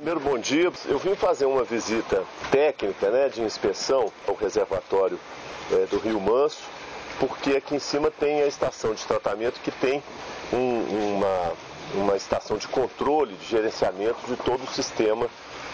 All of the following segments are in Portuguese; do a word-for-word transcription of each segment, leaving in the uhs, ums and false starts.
Primeiro, bom dia. Eu vim fazer uma visita técnica, né, de inspeção ao reservatório é, do Rio Manso, porque aqui em cima tem a estação de tratamento que tem um, uma, uma estação de controle, de gerenciamento de todo o sistema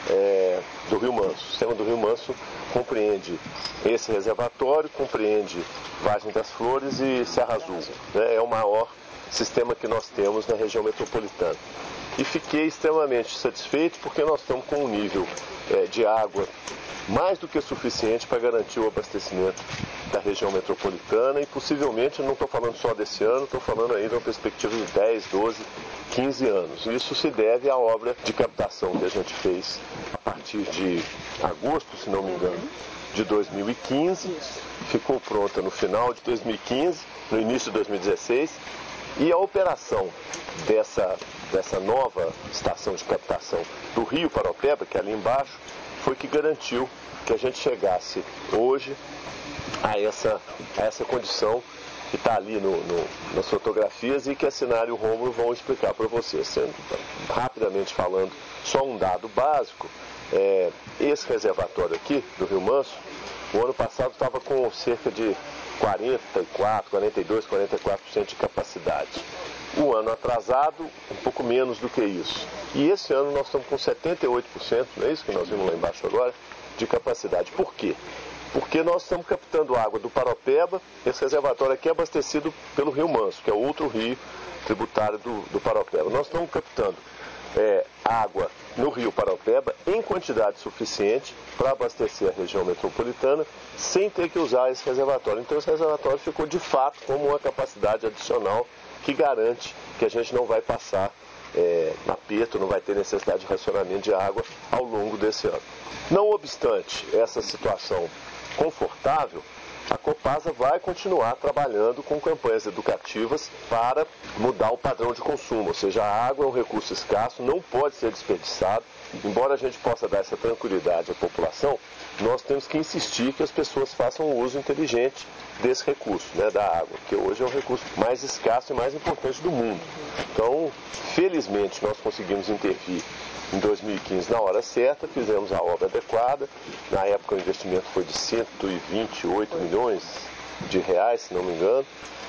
é, do Rio Manso. O sistema do Rio Manso compreende esse reservatório, compreende Vargem das Flores e Serra Azul, né? É o maior sistema que nós temos na região metropolitana. E fiquei extremamente satisfeito porque nós estamos com um nível é, de água mais do que suficiente para garantir o abastecimento da região metropolitana e possivelmente, não estou falando só desse ano, estou falando aí de uma perspectiva de dez, doze, quinze anos. Isso se deve à obra de captação que a gente fez a partir de agosto, se não me engano, de dois mil e quinze, ficou pronta no final de dois mil e quinze, no início de dois mil e dezesseis, e a operação dessa, dessa nova estação de captação do Rio Paropeba, que é ali embaixo, foi que garantiu que a gente chegasse hoje a essa, a essa condição que está ali no, no, nas fotografias e que a Sinara e o Rômulo vão explicar para vocês. Sendo, rapidamente falando, só um dado básico, é, esse reservatório aqui do Rio Manso, o ano passado estava com cerca de quarenta e quatro, quarenta e dois, quarenta e quatro por cento de capacidade. O ano atrasado, um pouco menos do que isso. E esse ano nós estamos com setenta e oito por cento, não é isso que nós vimos lá embaixo agora, de capacidade. Por quê? Porque nós estamos captando água do Paropeba. Esse reservatório aqui é abastecido pelo Rio Manso, que é outro rio tributário do, do Paropeba. Nós estamos captando é, água no Rio Paropeba em quantidade suficiente para abastecer a região metropolitana sem ter que usar esse reservatório. Então esse reservatório ficou de fato como uma capacidade adicional que garante que a gente não vai passar é, aperto, não vai ter necessidade de racionamento de água ao longo desse ano. Não obstante essa situação confortável, a Copasa vai continuar trabalhando com campanhas educativas para mudar o padrão de consumo, ou seja, a água é um recurso escasso, não pode ser desperdiçado. Embora a gente possa dar essa tranquilidade à população, nós temos que insistir que as pessoas façam o uso inteligente desse recurso, né, da água, que hoje é o recurso mais escasso e mais importante do mundo. Então, felizmente, nós conseguimos intervir em dois mil e quinze na hora certa, fizemos a obra adequada. Na época o investimento foi de cento e vinte e oito milhões de reais, se não me engano,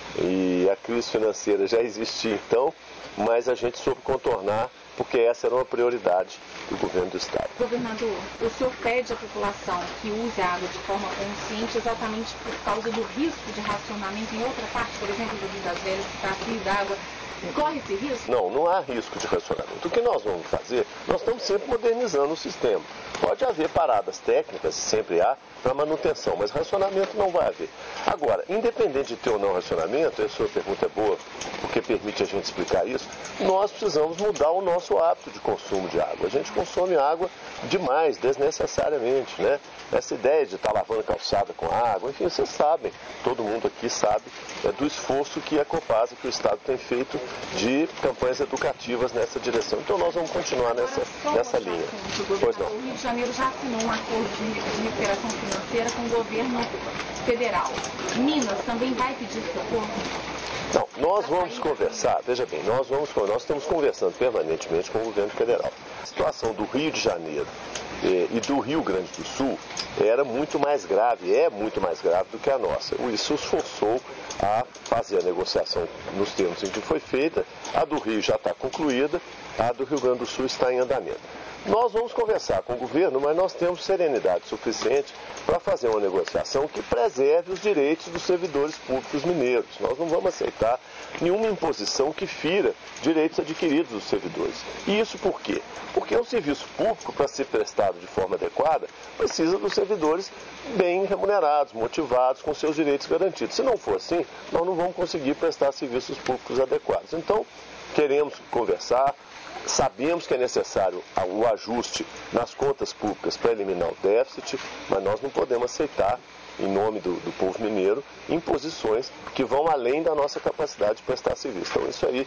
e a crise financeira já existia então, mas a gente soube contornar porque essa era uma prioridade do governo do estado. Governador, o senhor pede à população que use a água de forma consciente exatamente por causa do risco de racionamento em outra parte, por exemplo, do Rio das Velhas, que está frio d'água. Corre esse risco? Não, não há risco de racionamento. O que nós vamos fazer, nós estamos sempre modernizando o sistema. Pode haver paradas técnicas, sempre há, para manutenção, mas racionamento não vai haver. Agora, independente de ter ou não racionamento, a sua pergunta é boa, porque permite a gente explicar isso, nós precisamos mudar o nosso hábito de consumo de água. A gente consome água demais, desnecessariamente, né? Essa ideia de estar lavando calçada com água, enfim, vocês sabem, todo mundo aqui sabe é, do esforço que a Copasa, que o Estado tem feito de campanhas educativas nessa direção. Então nós vamos continuar nessa, nessa linha. Pois não. O Rio de Janeiro já assinou um acordo de, de recuperação financeira com o governo federal. Minas também vai pedir socorro? Não, nós vamos conversar, veja bem, nós, vamos, nós estamos conversando permanentemente com o governo federal. A situação do Rio de Janeiro eh, e do Rio Grande do Sul era muito mais grave, é muito mais grave do que a nossa. Isso os forçou a fazer a negociação nos termos em que foi feita. A do Rio já está concluída, a do Rio Grande do Sul está em andamento. Nós vamos conversar com o governo, mas nós temos serenidade suficiente para fazer uma negociação que preserve os direitos dos servidores públicos mineiros. Nós não vamos aceitar nenhuma imposição que fira direitos adquiridos dos servidores. E isso por quê? Porque o serviço público, para ser prestado de forma adequada, precisa dos servidores bem remunerados, motivados, com seus direitos garantidos. Se não for assim, nós não vamos conseguir prestar serviços públicos adequados. Então, queremos conversar. Sabemos que é necessário o ajuste nas contas públicas para eliminar o déficit, mas nós não podemos aceitar, em nome do, do povo mineiro, imposições que vão além da nossa capacidade de prestar serviço. Então, isso aí,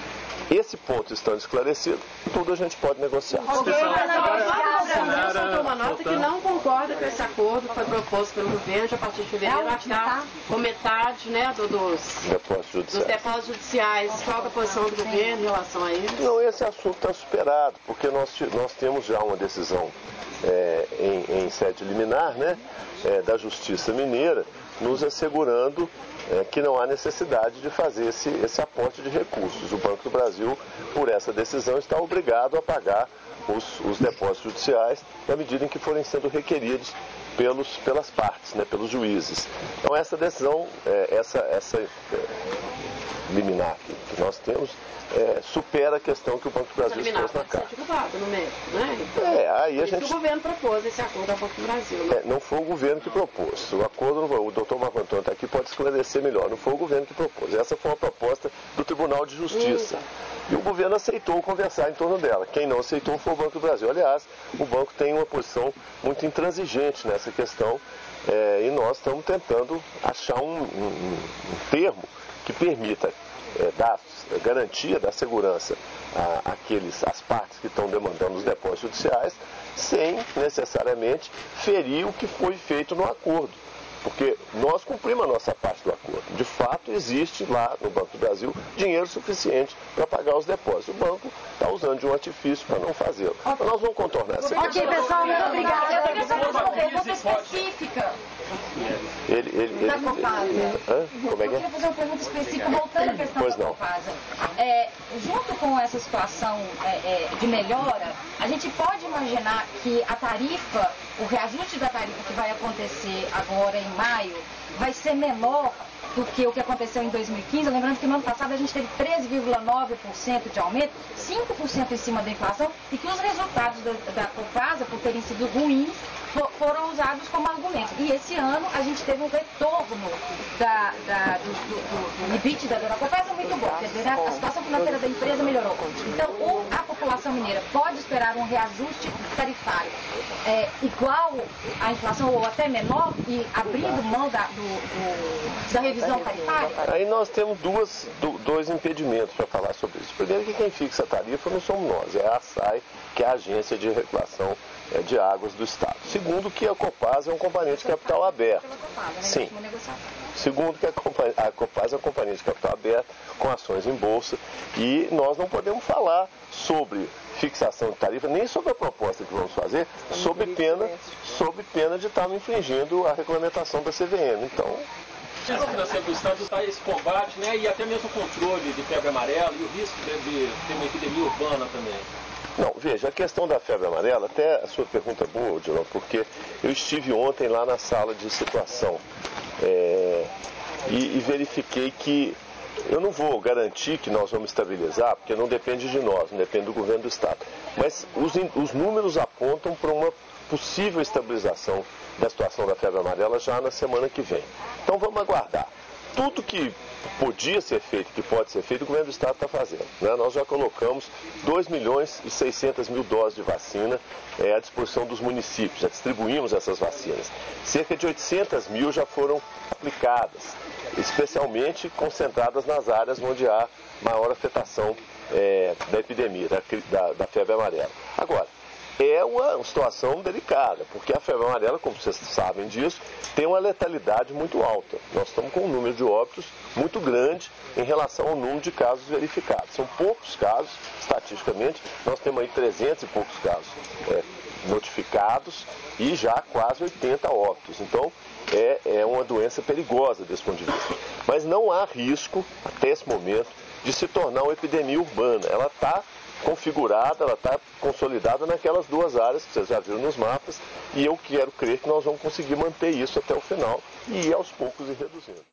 esse ponto estando esclarecido, tudo a gente pode negociar. Ok, agora, Sinara, uma nota que não concorda com esse acordo que foi proposto pelo governo de, a partir de fevereiro, arcar com metade, né, do, dos, depósitos judiciais. dos depósitos judiciais. Qual é a posição do governo em relação a isso? Não, esse assunto está superado, porque nós, nós temos já uma decisão é, em, em sede liminar, né, é, da Justiça Mineira, nos assegurando é, que não há necessidade de fazer esse, esse aporte de recursos. O Banco do Brasil, por essa decisão, está obrigado a pagar os, os depósitos judiciais na medida em que forem sendo requeridos pelos, pelas partes, né, pelos juízes. Então essa decisão, é, essa, essa é, liminar que, que nós temos, é, supera a questão que o Banco do Brasil expôs na carta. Ser derrubado no meio, né? Então, é, aí a gente... o governo propôs esse acordo ao Banco do Brasil. Né? É, não foi o governo que propôs. O acordo, o doutor Marco Antônio está aqui, pode esclarecer melhor. Não foi o governo que propôs. Essa foi uma proposta do Tribunal de Justiça. Hum. E o governo aceitou conversar em torno dela. Quem não aceitou foi o Banco do Brasil. Aliás, o banco tem uma posição muito intransigente nessa questão, é, e nós estamos tentando achar um, um, um termo que permita é, dar garantia da segurança a, àqueles, às partes que estão demandando os depósitos judiciais, sem necessariamente ferir o que foi feito no acordo. Porque nós cumprimos a nossa parte do acordo. De fato, existe lá no Banco do Brasil dinheiro suficiente para pagar os depósitos. O banco está usando de um artifício para não fazê-lo. Mas nós vamos contornar essa questão. Ok, pessoal, muito obrigada. Eu queria só fazer uma pergunta específica. Ele, ele, ele, da Copasa. Ele, hã? Como é que é? Eu queria fazer uma pergunta específica, voltando à questão pois da não. Copasa. É, junto com essa situação é, é, de melhora, a gente pode imaginar que a tarifa, o reajuste da tarifa que vai acontecer agora em maio, vai ser menor do que o que aconteceu em dois mil e quinze. Lembrando que no ano passado a gente teve treze vírgula nove por cento de aumento, cinco por cento em cima da inflação, e que os resultados da, da Copasa, por terem sido ruins, for, foram usados como argumento. E esse ano a gente teve um retorno da, da, do, do, do EBITDA da Copasa muito bom, quer dizer, a situação financeira da empresa melhorou. Então, o, a população mineira pode esperar um reajuste tarifário é, igual à inflação ou até menor, e abrindo mão da, do, do, da revisão tarifária? Aí nós temos duas, dois impedimentos para falar sobre isso. Primeiro, que quem fixa a tarifa não somos nós, é a ASAI, que é a Agência de Regulação de Águas do Estado. Segundo, que a Copasa é um companhia de capital aberto. Sim. Segundo, que a Copasa é uma companhia de capital aberto, com ações em bolsa, e nós não podemos falar sobre fixação de tarifa, nem sobre a proposta que vamos fazer, sob pena, sob pena de estarmos infringindo a regulamentação da C V M. Então, a Agência Financeira do Estado está esse combate, né, e até mesmo o controle de febre amarela e o risco de ter uma epidemia urbana também. Não, veja, a questão da febre amarela, até a sua pergunta é boa, Dilon, porque eu estive ontem lá na sala de situação é, e, e verifiquei que eu não vou garantir que nós vamos estabilizar, porque não depende de nós, não depende do governo do Estado. Mas os, os números apontam para uma possível estabilização da situação da febre amarela já na semana que vem. Então vamos aguardar. Tudo que podia ser feito, que pode ser feito, o governo do Estado está fazendo. Né? Nós já colocamos dois milhões e seiscentas mil doses de vacina é, à disposição dos municípios, já distribuímos essas vacinas. Cerca de oitocentas mil já foram aplicadas, especialmente concentradas nas áreas onde há maior afetação é, da epidemia, da, da, da febre amarela. Agora, é uma situação delicada, porque a febre amarela, como vocês sabem disso, tem uma letalidade muito alta. Nós estamos com um número de óbitos muito grande em relação ao número de casos verificados. São poucos casos, estatisticamente, nós temos aí trezentos e poucos casos é, notificados e já quase oitenta óbitos. Então, é, é uma doença perigosa desse ponto de vista. Mas não há risco, até esse momento, de se tornar uma epidemia urbana. Ela está configurada, ela está consolidada naquelas duas áreas que vocês já viram nos mapas, e eu quero crer que nós vamos conseguir manter isso até o final e ir aos poucos e reduzindo.